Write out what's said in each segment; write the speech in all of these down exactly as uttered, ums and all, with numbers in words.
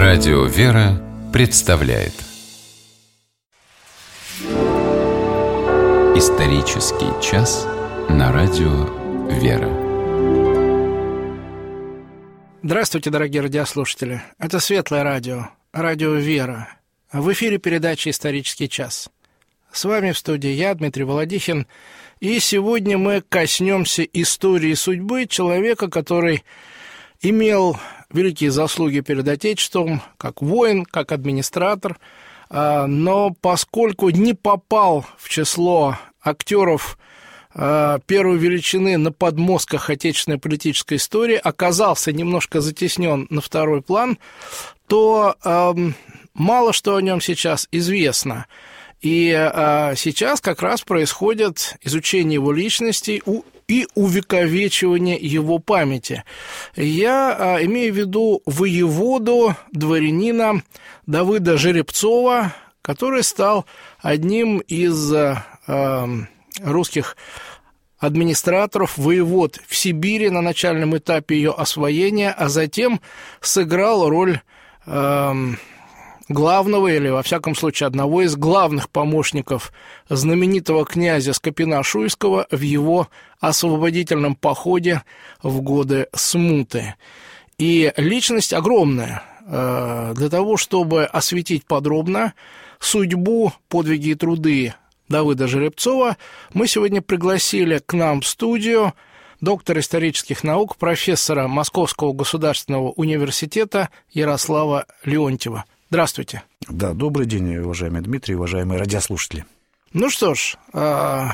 Радио «Вера» представляет Исторический час на Радио «Вера». Здравствуйте, дорогие радиослушатели. Это Светлое радио, Радио «Вера». В эфире передача «Исторический час». С вами в студии я, Дмитрий Володихин. И сегодня мы коснемся истории судьбы человека, который имел великие заслуги перед Отечеством, как воин, как администратор, но поскольку не попал в число актеров первой величины на подмостках отечественной политической истории, оказался немножко затеснен на второй план, то мало что о нем сейчас известно. И сейчас как раз происходит изучение его личности и увековечивание его памяти. Я имею в виду воеводу, дворянина Давыда Жеребцова, который стал одним из русских администраторов, воевод в Сибири на начальном этапе ее освоения, а затем сыграл роль главного, или, во всяком случае, одного из главных помощников знаменитого князя Скопина-Шуйского в его освободительном походе в годы смуты. И личность огромная. Для того, чтобы осветить подробно судьбу, подвиги и труды Давыда Жеребцова, мы сегодня пригласили к нам в студию доктора исторических наук, профессора Московского государственного университета Ярослава Леонтьева. Здравствуйте. Да, добрый день, уважаемый Дмитрий, уважаемые радиослушатели. Ну что ж, э,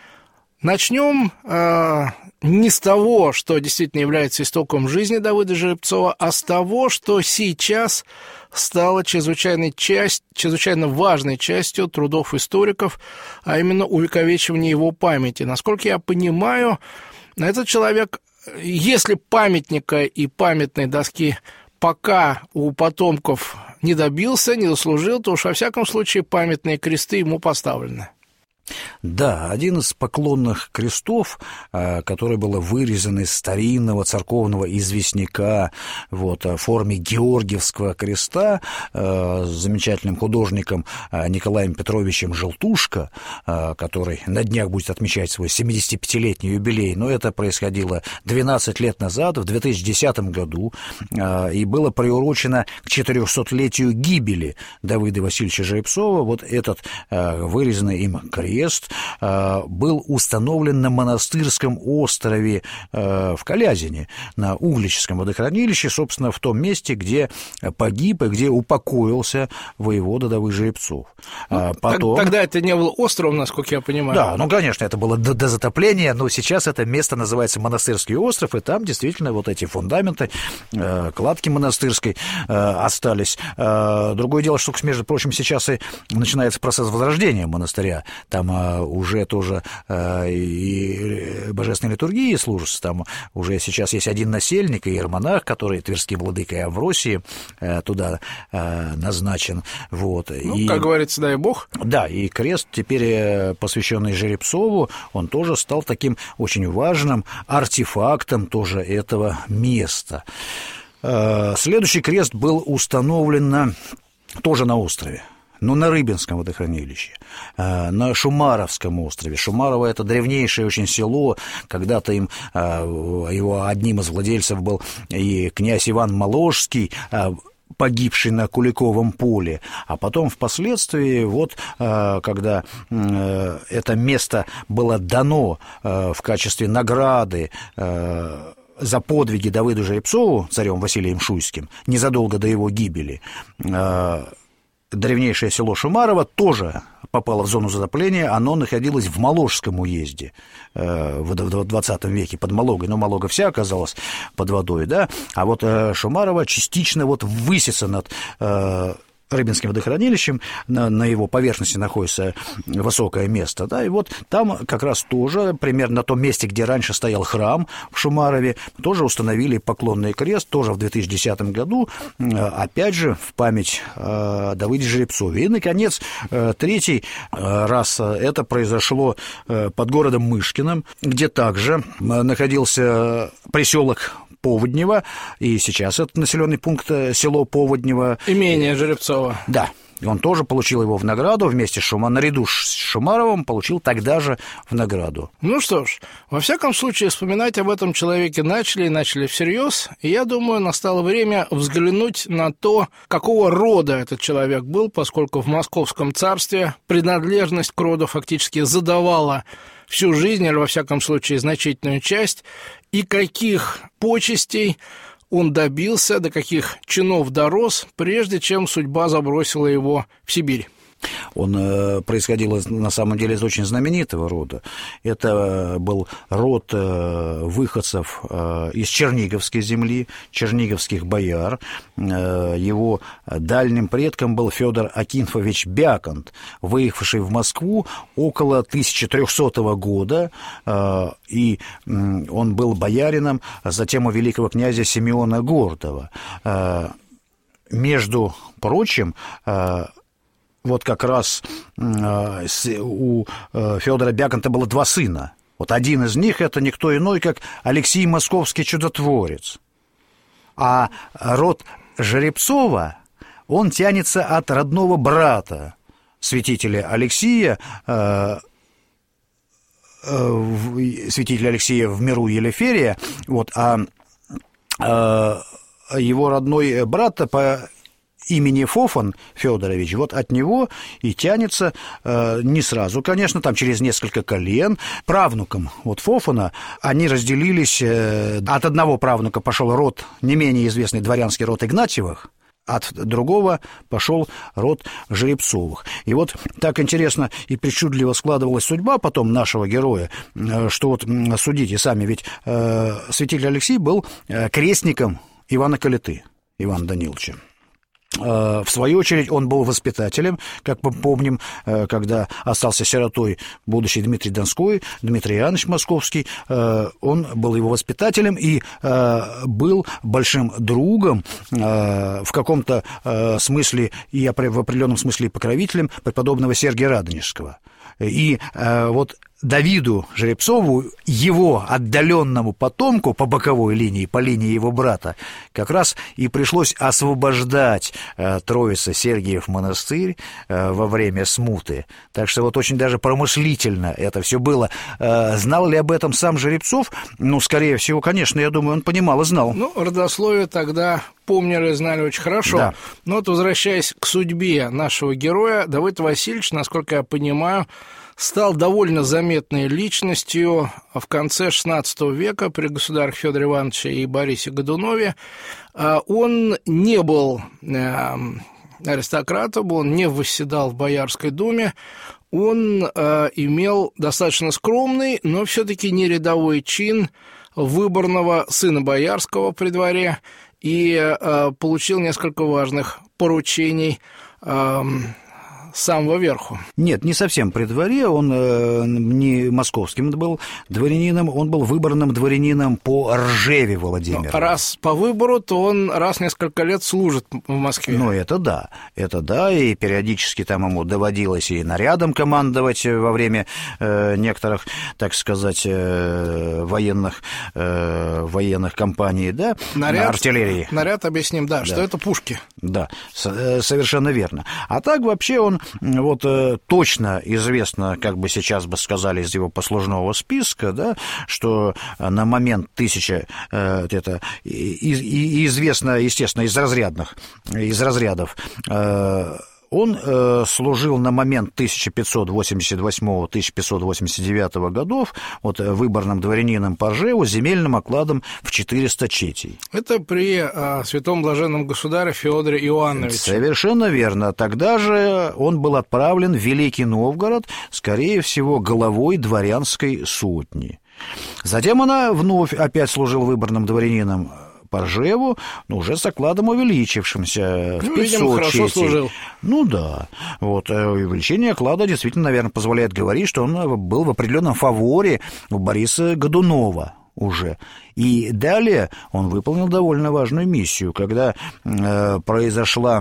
начнем э, не с того, что действительно является истоком жизни Давыда Жеребцова, а с того, что сейчас стало чрезвычайной часть, чрезвычайно важной частью трудов историков, а именно увековечивание его памяти. Насколько я понимаю, этот человек, если памятника и памятной доски пока у потомков не добился, не заслужил, то уж во всяком случае памятные кресты ему поставлены. Да, один из поклонных крестов, который был вырезан из старинного церковного известняка вот, в форме Георгиевского креста с замечательным художником Николаем Петровичем Желтушко, который на днях будет отмечать свой семидесятипятилетний юбилей, но это происходило двенадцать лет назад, в две тысячи десятом году, и было приурочено к четырехсотлетию гибели Давыда Васильевича Жеребцова. Вот этот вырезанный им крест был установлен на монастырском острове в Калязине, на Угличском водохранилище, собственно, в том месте, где погиб и где упокоился воевода Давыд Жеребцов. Ну, Потом... Тогда это не был островом, насколько я понимаю. Да, ну, конечно, это было до, до затопления, но сейчас это место называется Монастырский остров, и там действительно вот эти фундаменты, кладки монастырской остались. Другое дело, что, между прочим, сейчас и начинается процесс возрождения монастыря. Там уже тоже и божественной литургии служится, там уже сейчас есть один насельник, и иеромонах, который тверский владыка Авросии туда назначен. Вот. Ну, и, как говорится, дай бог. Да, и крест, теперь посвященный Жеребцову, он тоже стал таким очень важным артефактом тоже этого места. Следующий крест был установлен на, тоже на острове, но на Рыбинском водохранилище, на Шумаровском острове. Шумарово – это древнейшее очень село, когда-то им, его одним из владельцев был и князь Иван Моложский, погибший на Куликовом поле, а потом впоследствии, вот, когда это место было дано в качестве награды за подвиги Давыду Жеребцову, царем Василием Шуйским, незадолго до его гибели, древнейшее село Шумарово тоже попало в зону затопления, оно находилось в Моложском уезде в двадцатом веке под Малогой, но Малога вся оказалась под водой, да, а вот Шумарово частично вот высится над Рыбинским водохранилищем, на, на его поверхности находится высокое место, да, и вот там как раз тоже, примерно на том месте, где раньше стоял храм в Шумарове, тоже установили поклонный крест, тоже в две тысячи десятом году, опять же, в память э, Давыде Жеребцове. И, наконец, э, третий раз это произошло э, под городом Мышкиным, где также находился поселок Поводнево, и сейчас это населенный пункт село Поводнево. Имение Жеребцова. Да. И он тоже получил его в награду вместе с Шумаровым, наряду с Шумаровым, получил тогда же в награду. Ну что ж, во всяком случае, вспоминать об этом человеке начали и начали всерьез, и я думаю, настало время взглянуть на то, какого рода этот человек был, поскольку в Московском царстве принадлежность к роду фактически задавала всю жизнь, или, во всяком случае, значительную часть, и каких почестей он добился, до каких чинов дорос, прежде чем судьба забросила его в Сибирь. Он э, происходил, на самом деле, из очень знаменитого рода. Это был род э, выходцев э, из Черниговской земли, черниговских бояр. Э, его дальним предком был Федор Акинфович Бяконт, выехавший в Москву около тысяча трехсотого года, э, и э, он был боярином, затем у великого князя Симеона Гордова. Э, между прочим, э, вот как раз э, у э, Федора Бяконта было два сына. Вот один из них — это никто иной, как Алексей Московский чудотворец. А род Жеребцова, он тянется от родного брата святителя Алексия, э, э, святителя Алексея в миру Елеферия, вот, а э, его родной брат по имени Фофан Федорович, вот от него и тянется, э, не сразу, конечно, там через несколько колен, правнукам вот Фофана. Они разделились, э, от одного правнука пошел род, не менее известный дворянский род Игнатьевых, от другого пошел род Жеребцовых. И вот так интересно и причудливо складывалась судьба потом нашего героя, что вот судите сами, ведь э, святитель Алексей был крестником Ивана Калиты, Ивана Даниловича. В свою очередь, он был воспитателем, как мы помним, когда остался сиротой будущий Дмитрий Донской, Дмитрий Иоаннович Московский, он был его воспитателем и был большим другом, в каком-то смысле и в определенном смысле и покровителем преподобного Сергия Радонежского. И вот Давиду Жеребцову, его отдаленному потомку по боковой линии, по линии его брата, как раз и пришлось освобождать Троица Сергиев монастырь во время смуты. Так что вот очень даже промышлительно это все было. Знал ли об этом сам Жеребцов? Ну, скорее всего, конечно, я думаю, он понимал и знал. Ну, родословие тогда помнили и знали очень хорошо. Да. Но вот, возвращаясь к судьбе нашего героя, Давыд Васильевич, насколько я понимаю, стал довольно заметной личностью в конце шестнадцатого века при государях Фёдоре Ивановиче и Борисе Годунове. Он не был аристократом, он не восседал в Боярской думе, он имел достаточно скромный, но все-таки не рядовой чин выборного сына боярского при дворе и получил несколько важных поручений с самого верху. Нет, не совсем при дворе, он э, не московским был дворянином, он был выборным дворянином по Ржеве Владимира. Но раз по выбору, то он раз несколько лет служит в Москве. Ну, это да, это да, и периодически там ему доводилось и нарядом командовать во время э, некоторых, так сказать, э, военных, э, военных кампаний, да, наряд, артиллерии. Наряд, объясним, да, да, что это пушки. Да, совершенно верно. А так вообще он вот точно известно, как бы сейчас бы сказали из его послужного списка, да, что на момент тысяча, это и, и известно, естественно, из разрядных, из разрядов, он э, служил на момент тысяча пятьсот восемьдесят восьмого — тысяча пятьсот восемьдесят девятого годов вот, выборным дворянином по Ржеву с земельным окладом в четыреста четей. Это при э, святом блаженном государе Феодоре Иоанновиче. Совершенно верно. Тогда же он был отправлен в Великий Новгород, скорее всего, главой дворянской сотни. Затем она вновь опять служил выборным дворянином по Ржеву, но уже с окладом увеличившимся в ну, пятьсот видимо, хорошо четей. Служил. Ну да. Вот, увеличение оклада действительно, наверное, позволяет говорить, что он был в определенном фаворе у Бориса Годунова уже. И далее он выполнил довольно важную миссию, когда э, произошла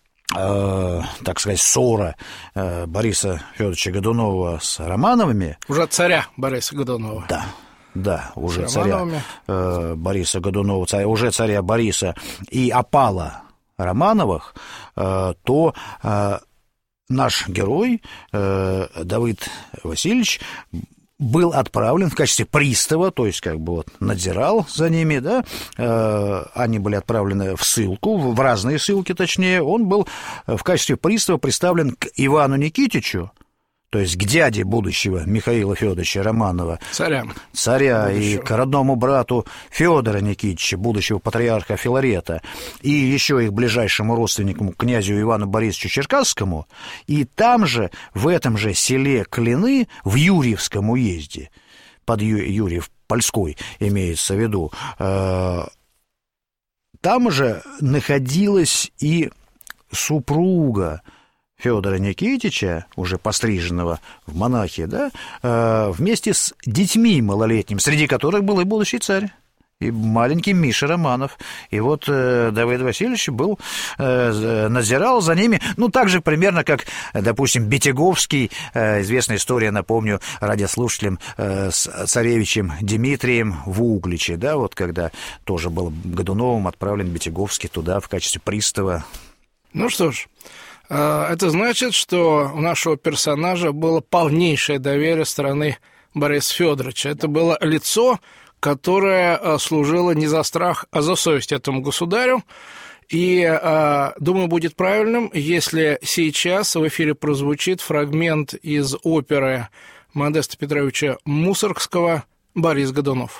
Э, так сказать, ссора э, Бориса Федоровича Годунова с Романовыми. Уже царя Бориса Годунова. Да. да, уже царя э, Бориса Годунова, царя, уже царя Бориса и опала Романовых, э, то э, наш герой э, Давыд Васильевич был отправлен в качестве пристава, то есть как бы вот надзирал за ними, да, э, они были отправлены в ссылку, в разные ссылки точнее, он был в качестве пристава представлен к Ивану Никитичу, то есть к дяде будущего Михаила Федоровича Романова, царя, царя и к родному брату Федора Никитича, будущего патриарха Филарета, и еще их ближайшему родственнику, князю Ивану Борисовичу Черкасскому, и там же, в этом же селе Клины, в Юрьевском уезде, под Ю- Юрьев Польской имеется в виду, э- там же находилась и супруга Федора Никитича, уже постриженного в монахи, да, э, вместе с детьми малолетними, среди которых был и будущий царь, и маленький Миша Романов. И вот э, Давыд Васильевич был, э, надзирал за ними, ну, так же примерно, как, допустим, Битяговский, э, известная история, напомню, радиослушателям, э, с царевичем Дмитрием в Угличе, да, вот когда тоже был Годуновым отправлен Битяговский туда в качестве пристава. Ну что ж, это значит, что у нашего персонажа было полнейшее доверие со стороны Бориса Федоровича. Это было лицо, которое служило не за страх, а за совесть этому государю. И, думаю, будет правильным, если сейчас в эфире прозвучит фрагмент из оперы Модеста Петровича Мусоргского «Борис Годунов».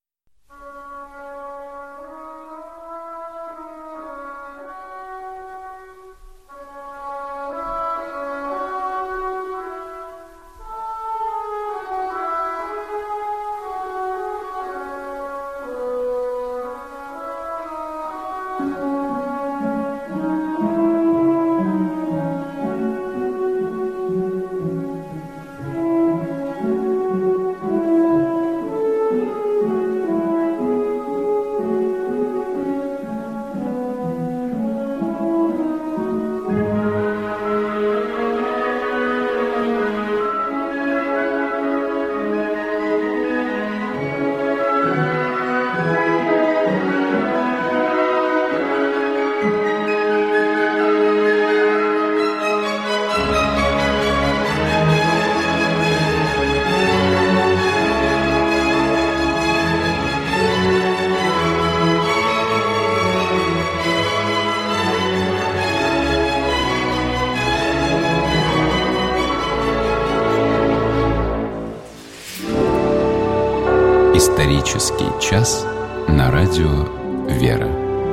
Исторический час на радио «Вера».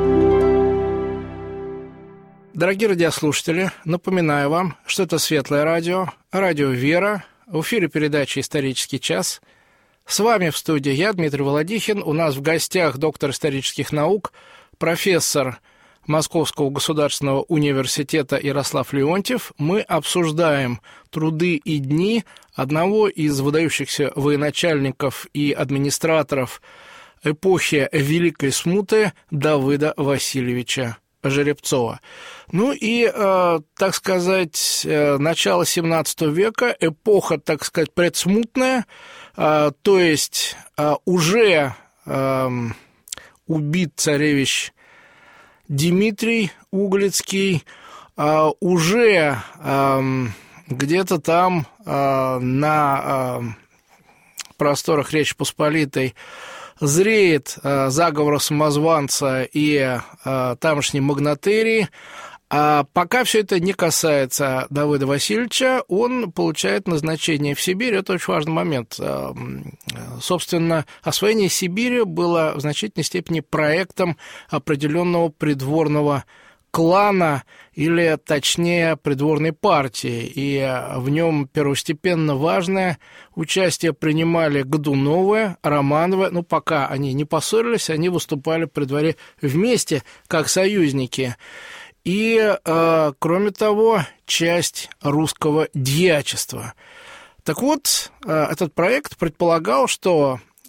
Дорогие радиослушатели, напоминаю вам, что это Светлое радио, радио «Вера», в эфире передача «Исторический час». С вами в студии я, Дмитрий Володихин. У нас в гостях доктор исторических наук, профессор Московского государственного университета Ярослав Леонтьев. Мы обсуждаем труды и дни одного из выдающихся военачальников и администраторов эпохи Великой Смуты Давыда Васильевича Жеребцова. Ну и, э, так сказать, э, начало семнадцатого века, эпоха, так сказать, предсмутная, э, то есть э, уже э, убит царевич Дмитрий Углицкий, э, уже э, где-то там э, на э, просторах Речи Посполитой зреет э, заговор самозванца и э, тамошней магнатерии. А пока все это не касается Давыда Васильевича, он получает назначение в Сибирь. Это очень важный момент. Собственно, освоение Сибири было в значительной степени проектом определенного придворного клана, или, точнее, придворной партии, и в нем первостепенно важное участие принимали Годуновы, Романовы, ну, пока они не поссорились, они выступали при дворе вместе, как союзники. И, э, кроме того, часть русского дьячества. Так вот, э, этот проект предполагал, что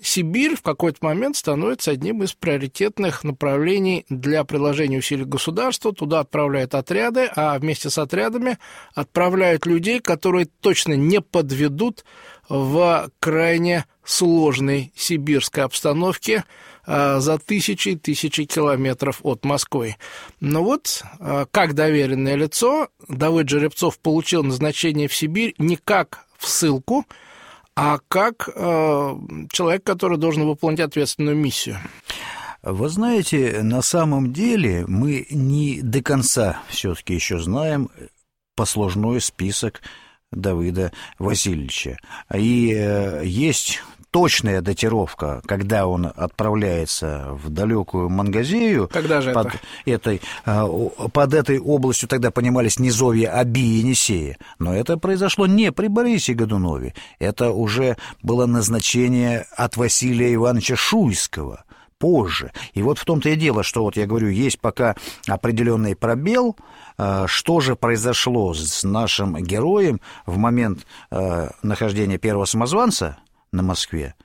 Сибирь в какой-то момент становится одним из приоритетных направлений для приложения усилий государства. Туда отправляют отряды, а вместе с отрядами отправляют людей, которые точно не подведут в крайне сложной сибирской обстановке за тысячи и тысячи километров от Москвы. Но вот, как доверенное лицо, Давыд Жеребцов получил назначение в Сибирь не как в ссылку, а как э, человек, который должен выполнять ответственную миссию. Вы знаете, на самом деле мы не до конца все-таки еще знаем послужной список Давыда Васильевича. И э, есть точная датировка, когда он отправляется в далекую Мангазею. Когда же под это? Этой, под этой областью тогда понимались низовья Оби и Енисея. Но это произошло не при Борисе Годунове. Это уже было назначение от Василия Ивановича Шуйского позже. И вот в том-то и дело, что, вот я говорю, есть пока определенный пробел. Что же произошло с нашим героем в момент нахождения первого самозванца на Москве,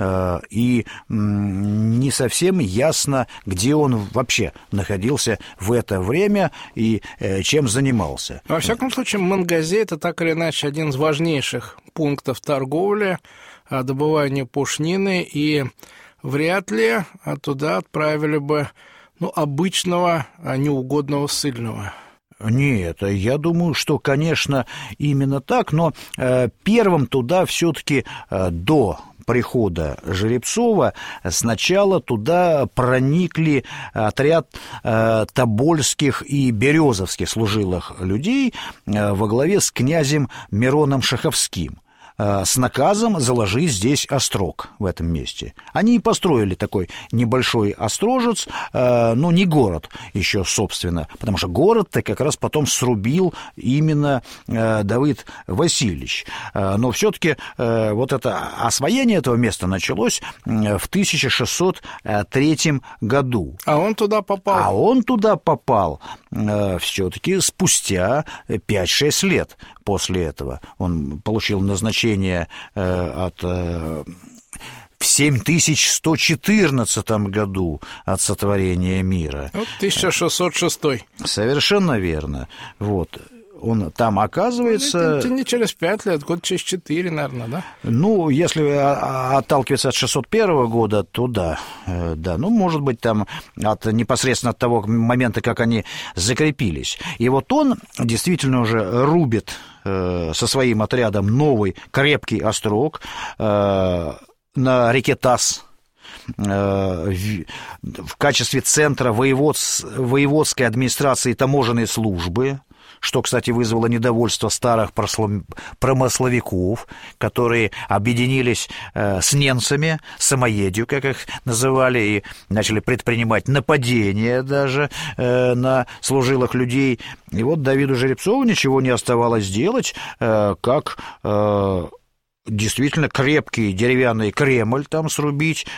и не совсем ясно, где он вообще находился в это время и чем занимался. Во всяком случае, Мангазей – это так или иначе один из важнейших пунктов торговли, добывания пушнины, и вряд ли туда отправили бы ну, обычного неугодного ссыльного. Нет, я думаю, что, конечно, именно так, но э, первым туда все-таки э, до прихода Жеребцова сначала туда проникли отряд э, тобольских и березовских служилых людей э, во главе с князем Мироном Шаховским, с наказом заложить здесь острог в этом месте. Они и построили такой небольшой острожец, но не город еще, собственно, потому что город-то как раз потом срубил именно Давыд Васильевич. Но все-таки вот это освоение этого места началось в тысяча шестьсот третьем году. А он туда попал? А он туда попал все-таки спустя пять-шесть лет после этого. Он получил назначение от... в семь тысяч сто четырнадцатом году от сотворения мира. Вот тысяча шестьсот шестой. Совершенно верно. Вот. Он там оказывается... Это не через пять лет, год через четыре, наверное, да? Ну, если отталкиваться от шестьсот первого года, то да. Да, ну, может быть, там от, непосредственно от того момента, как они закрепились. И вот он действительно уже рубит э, со своим отрядом новый крепкий острог э, на реке Тас, в качестве центра воевод... воеводской администрации и таможенной службы, что, кстати, вызвало недовольство старых промысловиков, которые объединились с немцами, самоедью, как их называли, и начали предпринимать нападения даже на служилых людей. И вот Давиду Жеребцову ничего не оставалось делать, как... действительно крепкий деревянный Кремль там срубить,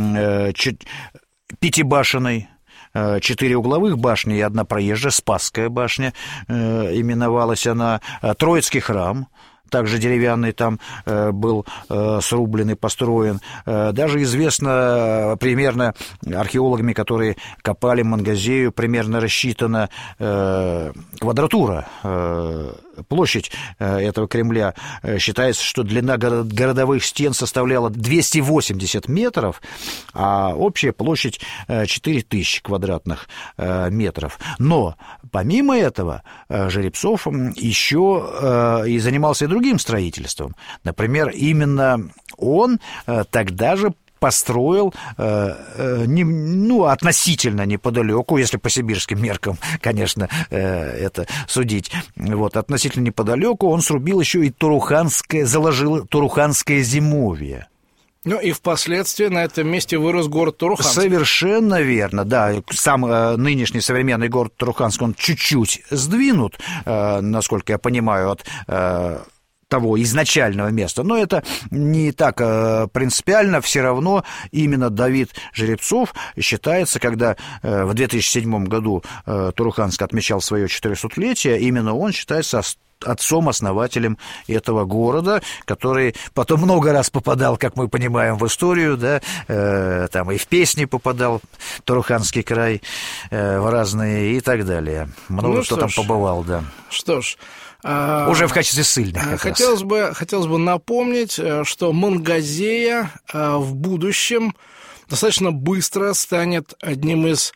пятибашенный, четыре угловых башни и одна проезжая, Спасская башня, именовалась она, Троицкий храм, также деревянный там был срублен и построен. Даже известно примерно археологами, которые копали Мангазею, примерно рассчитана квадратура, площадь этого Кремля. Считается, что длина городовых стен составляла двести восемьдесят метров, а общая площадь четыре тысячи квадратных метров. Но помимо этого Жеребцов еще и занимался и другим строительством. Например, именно он тогда же построил, э, не, ну, относительно неподалеку, если по сибирским меркам, конечно, э, это судить, вот, относительно неподалеку он срубил еще и Туруханское, заложил Туруханское зимовье. Ну и впоследствии на этом месте вырос город Туруханск. Совершенно верно, да. Сам э, нынешний современный город Туруханск, он чуть-чуть сдвинут, э, насколько я понимаю, от... Э, того изначального места. Но это не так принципиально. Все равно именно Давид Жеребцов считается, когда в две тысячи седьмом году Туруханск отмечал свое четырехсотлетие, именно он считается отцом-основателем этого города, который потом много раз попадал, как мы понимаем, в историю, да, э, там и в песни попадал, Туруханский край, э, в разные и так далее. Много ну, кто там ж, побывал, да. Что ж, уже в качестве ссыльных. Хотелось бы, хотелось бы напомнить, что Мангазея в будущем достаточно быстро станет одним из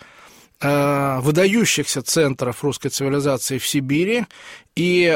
выдающихся центров русской цивилизации в Сибири, и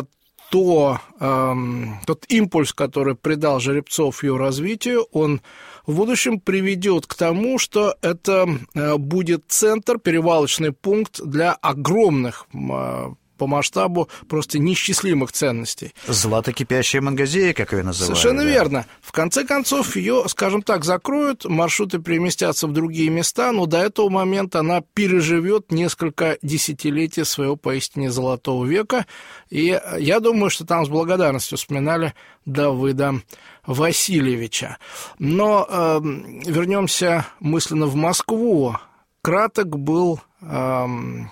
то, тот импульс, который придал Жеребцов ее развитию, он в будущем приведет к тому, что это будет центр, перевалочный пункт для огромных по масштабу просто неисчислимых ценностей. Злато-кипящая Мангазея, как ее называют. Совершенно да. верно. В конце концов, ее, скажем так, закроют, маршруты переместятся в другие места, но до этого момента она переживет несколько десятилетий своего поистине золотого века. И я думаю, что там с благодарностью вспоминали Давыда Васильевича. Но э, вернемся мысленно в Москву. Краток был э,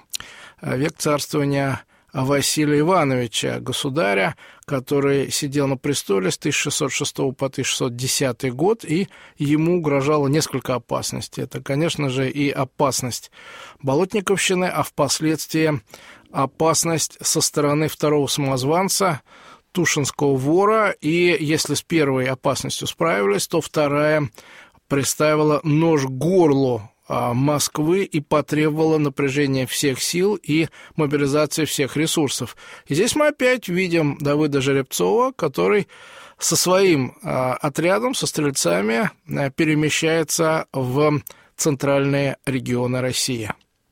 век царствования Василия Ивановича, государя, который сидел на престоле с тысяча шестьсот шестого по тысяча шестьсот десятый год, и ему угрожало несколько опасностей. Это, конечно же, и опасность Болотниковщины, а впоследствии опасность со стороны второго самозванца, Тушинского вора, и если с первой опасностью справились, то вторая приставила нож к горлу Москвы и потребовала напряжения всех сил и мобилизации всех ресурсов. И здесь мы опять видим Давыда Жеребцова, который со своим отрядом, со стрельцами перемещается в центральные регионы России.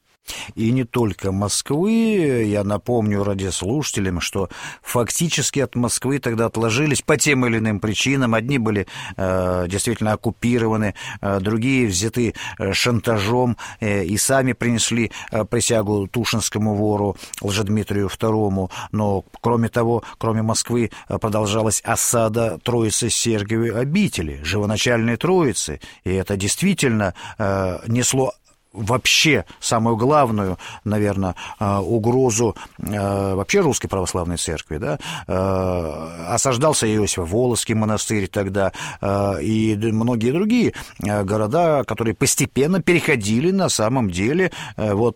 И не только Москвы. Я напомню радиослушателям, что фактически от Москвы тогда отложились по тем или иным причинам. Одни были э, действительно оккупированы, э, другие взяты э, шантажом э, и сами принесли э, присягу Тушинскому вору Лжедмитрию второму. Но, кроме того, кроме Москвы э, продолжалась осада Троицы-Сергиевой обители, живоначальной Троицы. И это действительно э, несло вообще самую главную, наверное, угрозу вообще русской православной церкви, да, осаждался Иосифо-Волоцкий монастырь тогда и многие другие города, которые постепенно переходили на самом деле, вот,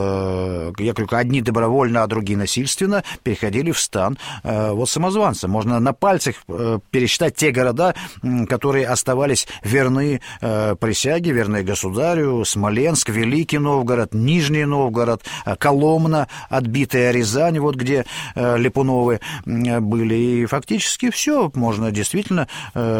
я говорю, одни добровольно, а другие насильственно переходили в стан вот самозванца. Можно на пальцах пересчитать те города, которые оставались верны присяге, верны государю: Смоленск, Великий Новгород, Нижний Новгород, Коломна, отбитая Рязань, вот где э, Липуновы были. И фактически все можно действительно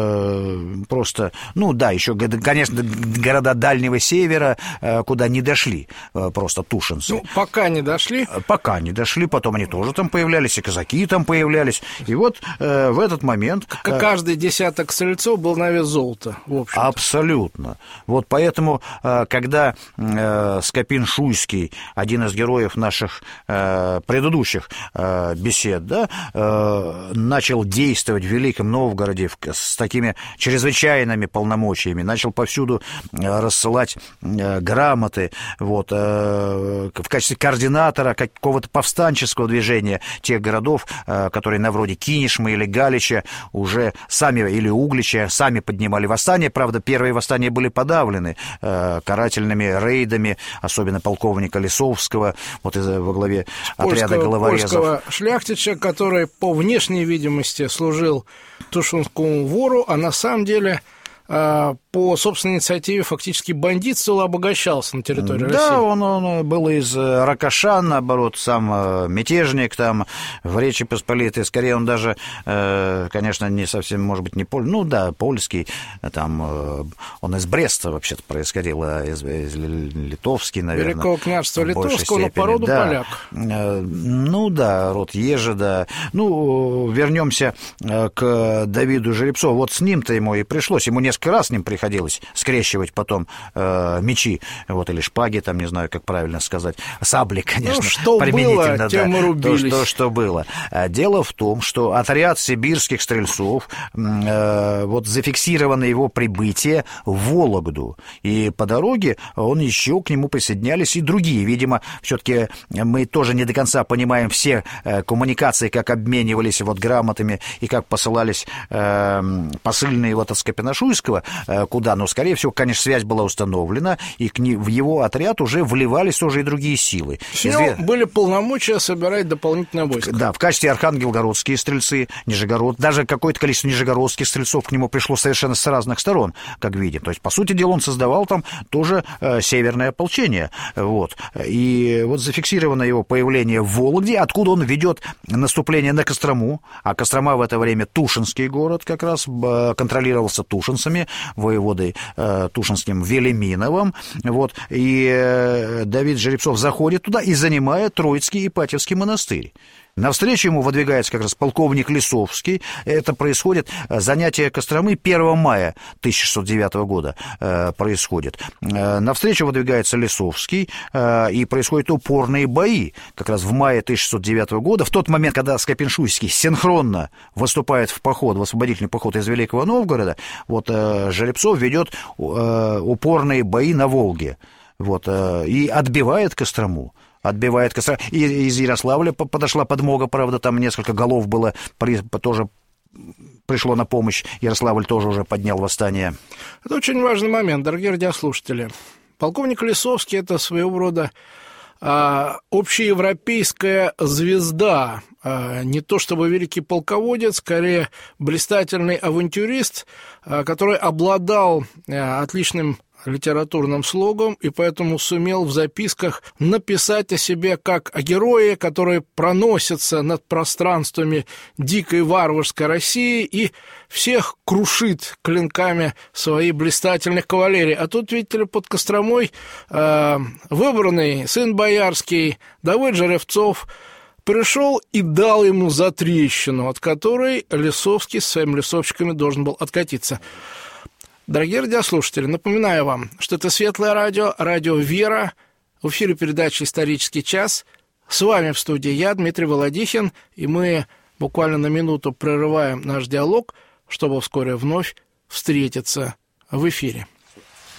э, просто... Ну да, еще, конечно, города Дальнего Севера, э, куда не дошли э, просто тушинцы. Ну, пока не дошли. Пока не дошли, потом они тоже там появлялись, и казаки там появлялись. И вот э, в этот момент... Э, Каждый десяток стрельцов был на вес золота, в общем-то. Абсолютно. Вот поэтому, э, когда... Скопин-Шуйский, один из героев наших э, предыдущих э, бесед, да, э, начал действовать в Великом Новгороде в, с такими чрезвычайными полномочиями, начал повсюду э, рассылать э, грамоты, вот, э, в качестве координатора какого-то повстанческого движения тех городов, э, которые на вроде Кинешмы или Галича уже сами, или Углича, сами поднимали восстание. Правда, первые восстания были подавлены э, карательными рейдами, особенно полковника Лисовского, вот во главе отряда польского, головорезов. Польского шляхтича, который по внешней видимости служил Тушинскому вору, а на самом деле по собственной инициативе фактически бандитствовал и обогащался на территории да, России. Да, он, он был из Ракошан, наоборот, сам мятежник там в Речи Посполитой. Скорее, он даже, конечно, не совсем, может быть, не польский, ну да, польский, там, он из Бреста вообще-то происходил, а из, из Литовский, наверное. Великого княжества Литовского, но по роду да. поляк. Ну да, род Ежеда. Ну, вернемся к Давиду Жеребцову. Вот с ним-то ему и пришлось. Ему несколько несколько раз с ним приходилось скрещивать потом э, мечи, вот, или шпаги, там, не знаю, как правильно сказать, сабли, конечно, ну, что применительно, было, тем да, и рубились. То, что, что было. Дело в том, что отряд сибирских стрельцов, э, вот зафиксировано его прибытие в Вологду, и по дороге он еще к нему присоединялись и другие. Видимо, все-таки мы тоже не до конца понимаем все э, коммуникации, как обменивались вот грамотами и как посылались э, посыльные вот от Скопина-Шуйского э, куда, но, скорее всего, конечно, связь была установлена, и к не, в его отряд уже вливались тоже и другие силы. С него Изве... были полномочия собирать дополнительное войско. Да, в качестве архангелгородские стрельцы, Нижегород, даже какое-то количество нижегородских стрельцов к нему пришло совершенно с разных сторон, как видим. То есть, по сути дела, он создавал там тоже э, северное ополчение. Вот. И вот зафиксировано его появление в Вологде, откуда он ведет наступление на Кострому, а Кострома в это время Тушинский город, как раз э, контролировался тушинцами, воеводой э, Тушинским Велиминовым. Вот. И э, Давид Жеребцов заходит туда и занимает Троицкий Ипатьевский монастырь. Навстречу ему выдвигается как раз полковник Лисовский. Это происходит, занятие Костромы первого мая тысяча шестьсот девятого года э, происходит. Э, навстречу выдвигается Лисовский, э, и происходят упорные бои. Как раз в мае тысяча шестьсот девятого года, в тот момент, когда Скопин-Шуйский синхронно выступает в поход, в освободительный поход из Великого Новгорода, вот э, Жеребцов ведет э, упорные бои на Волге, вот, э, и отбивает Кострому. Отбивает Кострому. И из Ярославля подошла подмога, правда, там несколько голов было, тоже пришло на помощь. Ярославль тоже уже поднял восстание. Это очень важный момент, дорогие радиослушатели. Полковник Лисовский – это своего рода а, общеевропейская звезда. А, не то чтобы великий полководец, скорее блистательный авантюрист, а, который обладал а, отличным литературным слогом, и поэтому сумел в записках написать о себе как о герое, который проносится над пространствами дикой варварской России и всех крушит клинками своей блистательной кавалерии. А тут, видите ли, под Костромой э, выбранный сын боярский Давыд Жеребцов пришел и дал ему затрещину, от которой Лисовский со своими лисовчиками должен был откатиться. Дорогие радиослушатели, напоминаю вам, что это Светлое радио, радио «Вера», в эфире передача «Исторический час». С вами в студии я, Дмитрий Володихин, и мы буквально на минуту прерываем наш диалог, чтобы вскоре вновь встретиться в эфире.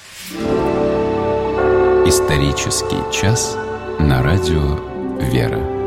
«Исторический час» на радио «Вера».